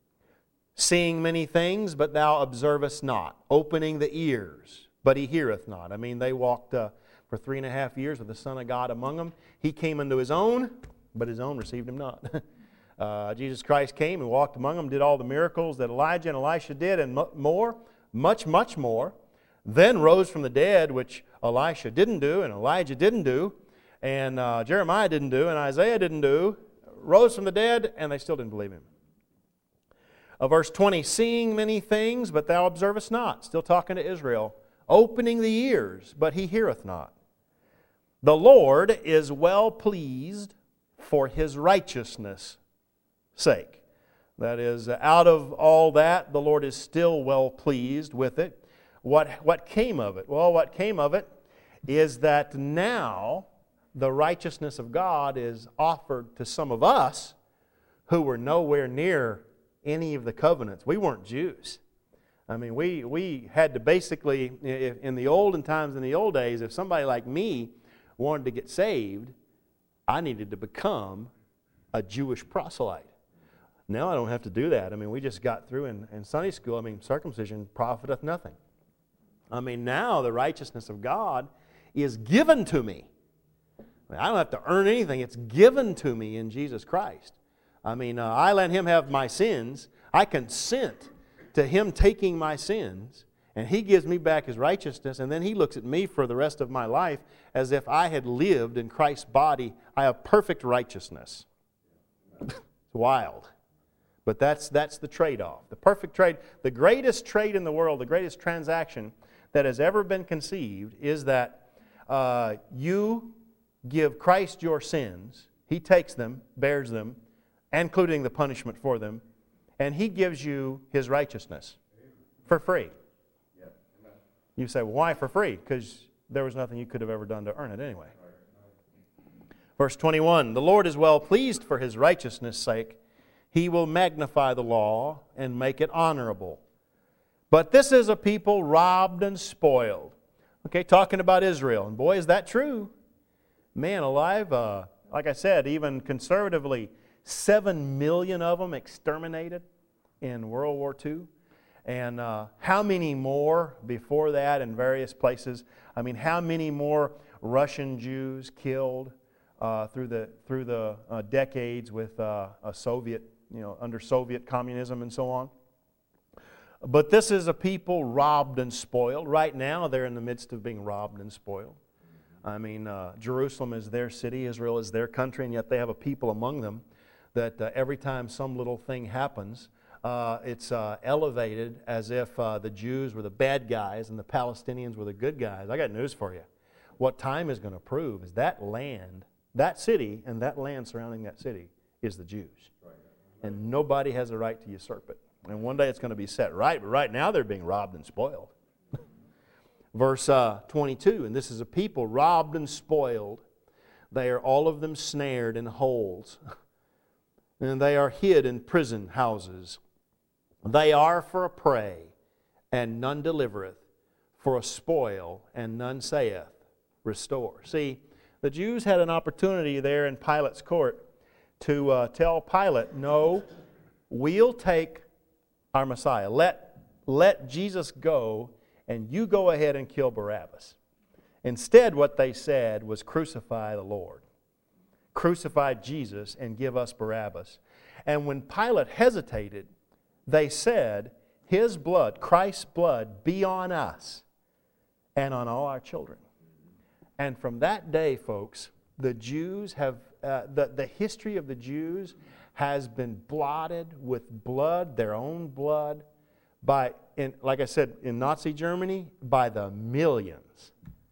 Seeing many things, but thou observest not. Opening the ears, but he heareth not. I mean, they walked uh, for three and a half years with the Son of God among them. He came unto His own, but His own received Him not. uh, Jesus Christ came and walked among them, did all the miracles that Elijah and Elisha did, and more, much, much more. Then rose from the dead, which Elisha didn't do, and Elijah didn't do, and uh, Jeremiah didn't do, and Isaiah didn't do. Rose from the dead, and they still didn't believe Him. Uh, verse twenty, seeing many things, but thou observest not. Still talking to Israel. Opening the ears, but he heareth not. The Lord is well pleased for His righteousness' sake. That is, out of all that, the Lord is still well pleased with it. What, what came of it? Well, what came of it is that now the righteousness of God is offered to some of us who were nowhere near any of the covenants. We weren't Jews. I mean, we, we had to basically, in the olden times, in the old days, if somebody like me wanted to get saved, I needed to become a Jewish proselyte. Now I don't have to do that. I mean, we just got through in, in Sunday school. I mean, circumcision profiteth nothing. I mean, now the righteousness of God is given to me. I don't have to earn anything. It's given to me in Jesus Christ. I mean, uh, I let Him have my sins. I consent to Him taking my sins, and He gives me back His righteousness, and then He looks at me for the rest of my life as if I had lived in Christ's body. I have perfect righteousness. It's wild. But that's, that's the trade-off. The perfect trade, the greatest trade in the world, the greatest transaction that has ever been conceived is that uh, you give Christ your sins. He takes them, bears them, including the punishment for them, and He gives you His righteousness for free. You say, well, why for free? Because there was nothing you could have ever done to earn it anyway. Verse twenty-one, the Lord is well pleased for His righteousness' sake. He will magnify the law and make it honorable. But this is a people robbed and spoiled. Okay, talking about Israel. And boy, is that true. Man alive, uh, like I said, even conservatively, seven million of them exterminated in World War Two. And uh, how many more before that in various places? I mean, how many more Russian Jews killed uh, through the through the uh, decades with uh, a Soviet, you know, under Soviet communism and so on? But this is a people robbed and spoiled. Right now, they're in the midst of being robbed and spoiled. I mean, uh, Jerusalem is their city, Israel is their country, and yet they have a people among them that uh, every time some little thing happens, uh, it's uh, elevated as if uh, the Jews were the bad guys and the Palestinians were the good guys. I got news for you. What time is going to prove is that land, that city, and that land surrounding that city is the Jews. And nobody has a right to usurp it. And one day it's going to be set right, but right now they're being robbed and spoiled. Verse uh, twenty-two, and this is a people robbed and spoiled. They are all of them snared in holes, and they are hid in prison houses. They are for a prey, and none delivereth, for a spoil, and none saith, restore. See, the Jews had an opportunity there in Pilate's court to uh, tell Pilate, no, we'll take our Messiah. Let, let Jesus go, and you go ahead and kill Barabbas. Instead, what they said was crucify the Lord. Crucify Jesus and give us Barabbas. And when Pilate hesitated, they said, His blood, Christ's blood, be on us and on all our children. And from that day, folks, the Jews have, uh, the, the history of the Jews has been blotted with blood, their own blood, by, in, like I said, in Nazi Germany, by the millions.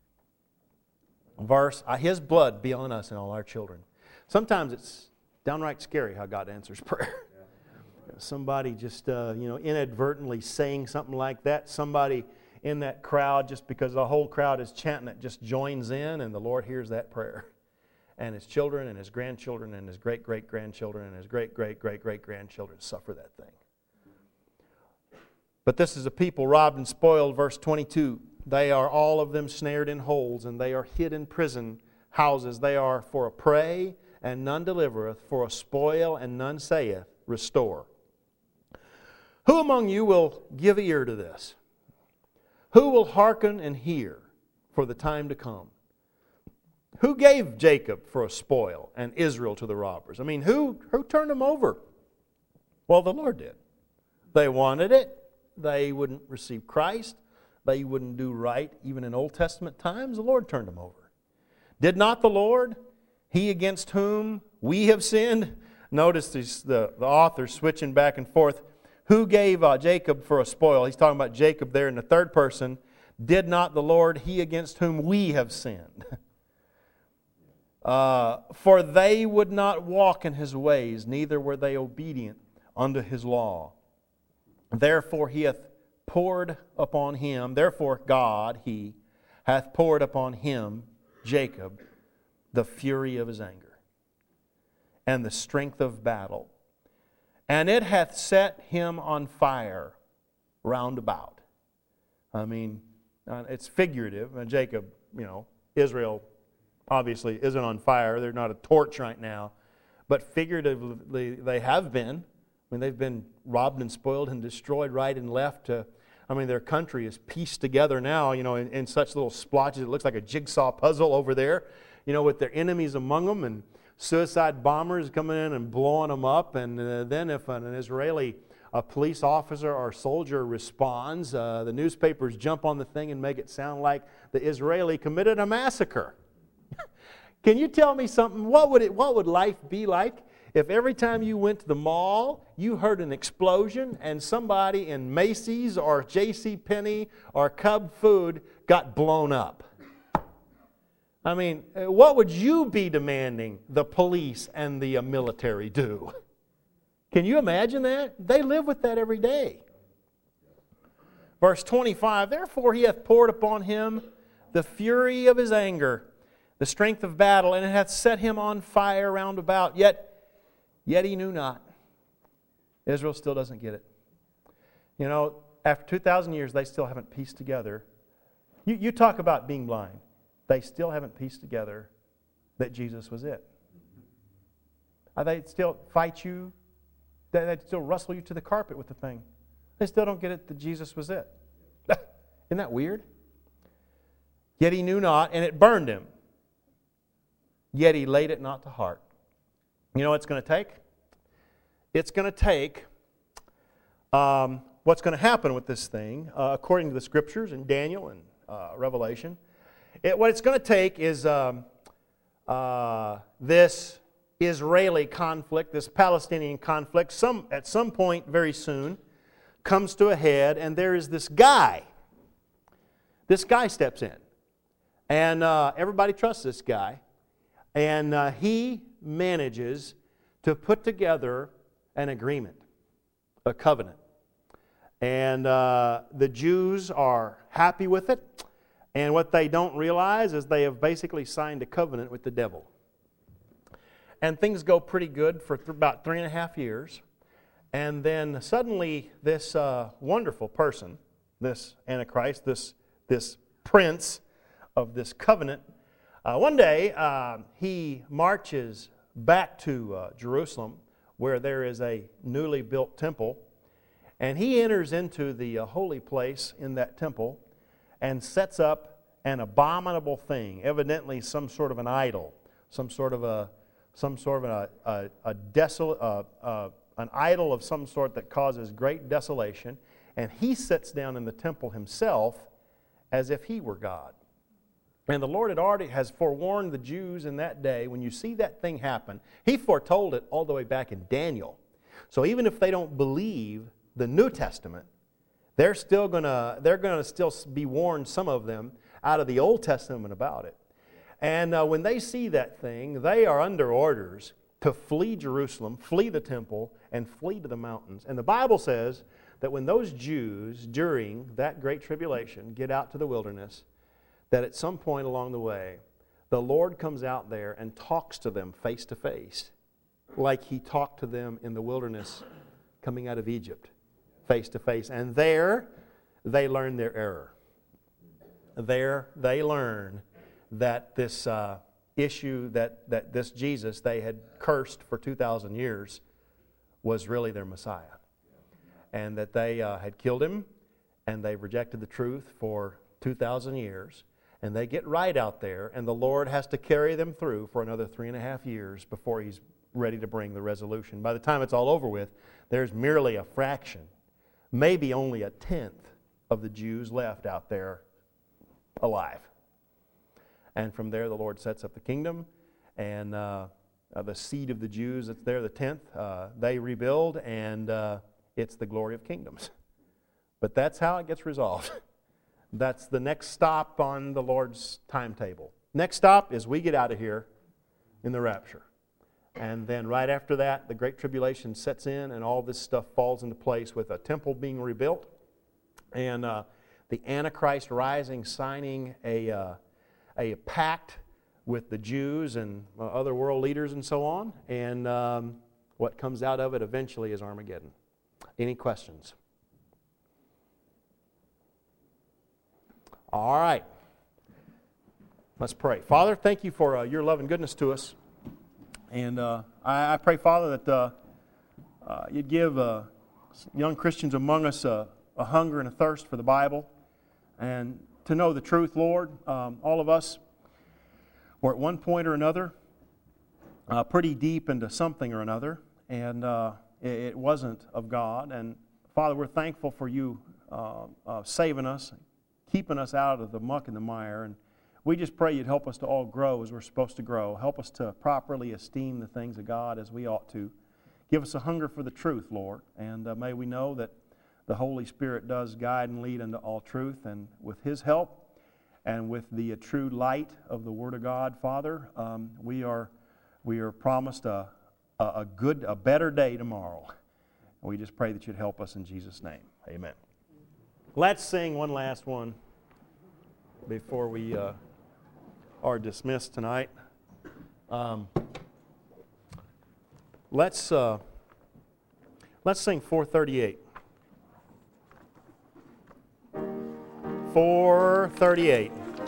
Verse, His blood be on us and all our children. Sometimes it's downright scary how God answers prayer. Yeah. Somebody just, uh, you know, inadvertently saying something like that, somebody in that crowd, just because the whole crowd is chanting it, just joins in, and the Lord hears that prayer. And his children and his grandchildren and his great-great-grandchildren and his great-great-great-great-grandchildren suffer that thing. But this is a people robbed and spoiled, verse twenty-two. They are all of them snared in holes, and they are hid in prison houses. They are for a prey, and none delivereth, for a spoil, and none saith, restore. Who among you will give ear to this? Who will hearken and hear for the time to come? Who gave Jacob for a spoil and Israel to the robbers? I mean, who, who turned them over? Well, the Lord did. They wanted it. They wouldn't receive Christ. They wouldn't do right even in Old Testament times. The Lord turned them over. Did not the Lord, He against whom we have sinned? Notice this, the, the author switching back and forth. Who gave uh, Jacob for a spoil? He's talking about Jacob there in the third person. Did not the Lord, He against whom we have sinned? Uh, for they would not walk in His ways, neither were they obedient unto His law. Therefore He hath poured upon him, therefore God, He, hath poured upon him, Jacob, the fury of His anger, and the strength of battle. And it hath set him on fire round about. I mean, it's figurative. Jacob, you know, Israel obviously isn't on fire. They're not a torch right now. But figuratively, they have been. I mean, they've been robbed and spoiled and destroyed right and left. To, I mean, their country is pieced together now, you know, in, in such little splotches. It looks like a jigsaw puzzle over there. you know, with their enemies among them, and suicide bombers coming in and blowing them up. And uh, then if an, an Israeli a police officer or soldier responds, uh, the newspapers jump on the thing and make it sound like the Israeli committed a massacre. Can you tell me something? What would it, what would life be like if every time you went to the mall, you heard an explosion and somebody in Macy's or J C Penney or Cub Food got blown up? I mean, what would you be demanding the police and the uh, military do? Can you imagine that? They live with that every day. Verse twenty-five, therefore he hath poured upon him the fury of his anger, the strength of battle, and it hath set him on fire round about. Yet, yet he knew not. Israel still doesn't get it. You know, after two thousand years, they still haven't pieced together. You, you talk about being blind. They still haven't pieced together that Jesus was it. They still fight you. They still rustle you to the carpet with the thing. They still don't get it that Jesus was it. Isn't that weird? Yet he knew not, and it burned him. Yet he laid it not to heart. You know what it's going to take? It's going to take um, what's going to happen with this thing, uh, according to the Scriptures in Daniel and uh, Revelation. It, what it's going to take is um, uh, this Israeli conflict, this Palestinian conflict, some at some point very soon comes to a head, and there is this guy. This guy steps in, and uh, everybody trusts this guy, and uh, he manages to put together an agreement, a covenant, and uh, the Jews are happy with it, and what they don't realize is they have basically signed a covenant with the devil. And things go pretty good for th- about three and a half years. And then suddenly this uh, wonderful person, this Antichrist, this, this prince of this covenant, uh, one day uh, he marches back to uh, Jerusalem where there is a newly built temple. And he enters into the uh, holy place in that temple and sets up an abominable thing, evidently some sort of an idol, some sort of a some sort of a, a, a desolate, uh, uh, an idol of some sort that causes great desolation, and he sits down in the temple himself as if he were God. And the Lord had already has forewarned the Jews in that day, when you see that thing happen, he foretold it all the way back in Daniel. So even if they don't believe the New Testament, they're still gonna they're gonna still be warned, some of them, out of the Old Testament about it. And uh, when they see that thing, they are under orders to flee Jerusalem, flee the temple, and flee to the mountains. And the Bible says that when those Jews, during that great tribulation, get out to the wilderness, that at some point along the way, the Lord comes out there and talks to them face to face, like He talked to them in the wilderness coming out of Egypt, face to face. And there, they learn their error. There, they learn that this uh, issue, that, that this Jesus they had cursed for two thousand years was really their Messiah. And that they uh, had killed Him, and they rejected the truth for two thousand years. And they get right out there, and the Lord has to carry them through for another three and a half years before He's ready to bring the resolution. By the time it's all over with, there's merely a fraction, maybe only a tenth of the Jews left out there alive. And from there, the Lord sets up the kingdom, and uh, uh, the seed of the Jews that's there, the tenth, uh, they rebuild, and uh, it's the glory of kingdoms. But that's how it gets resolved. That's the next stop on the Lord's timetable. Next stop is we get out of here in the rapture. And then right after that, the Great Tribulation sets in, and all this stuff falls into place with a temple being rebuilt, and uh, the Antichrist rising, signing a... Uh, a pact with the Jews and uh, other world leaders and so on. And um, what comes out of it eventually is Armageddon. Any questions? All right. Let's pray. Father, thank you for uh, your love and goodness to us. And uh, I, I pray, Father, that uh, uh, you'd give uh, young Christians among us a, a hunger and a thirst for the Bible, and to know the truth, Lord. Um, all of us, or at one point or another, uh, pretty deep into something or another, and uh, it, it wasn't of God. And Father, we're thankful for you uh, uh, saving us, keeping us out of the muck and the mire. And we just pray you'd help us to all grow as we're supposed to grow. Help us to properly esteem the things of God as we ought to. Give us a hunger for the truth, Lord. And uh, may we know that the Holy Spirit does guide and lead into all truth. And with His help and with the uh, true light of the Word of God, Father, um, we are we are promised a, a, a good, a better day tomorrow. And we just pray that you'd help us in Jesus' name. Amen. Let's sing one last one before we uh, are dismissed tonight. Um, let's uh, let's sing four thirty-eight. four thirty-eight.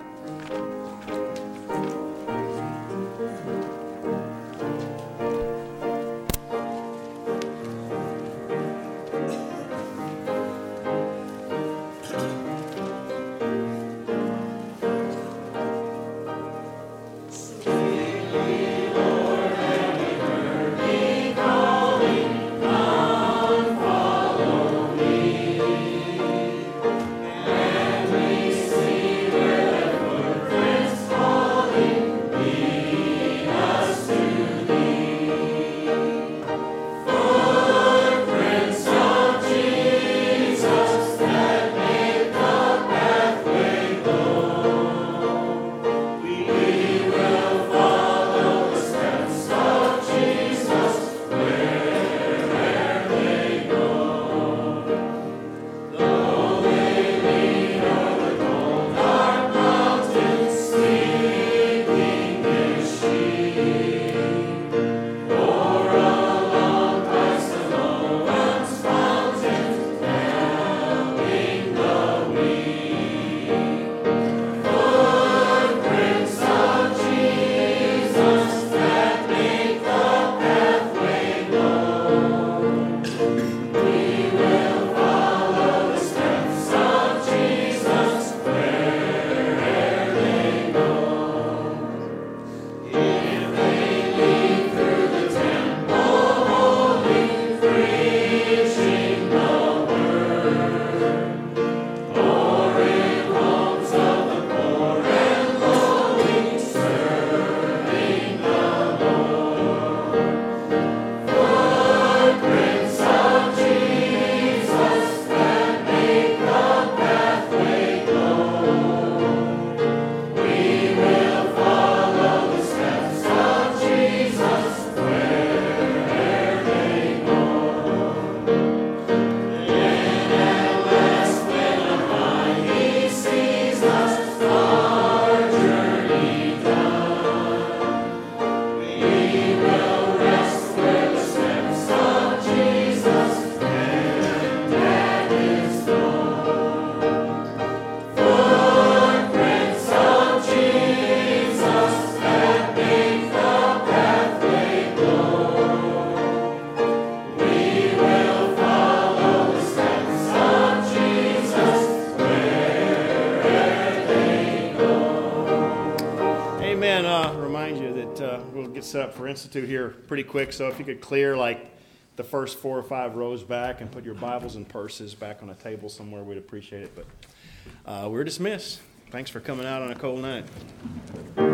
Set up for Institute here pretty quick, so if you could clear like the first four or five rows back and put your Bibles and purses back on a table somewhere, we'd appreciate it. But uh, we're dismissed. Thanks for coming out on a cold night.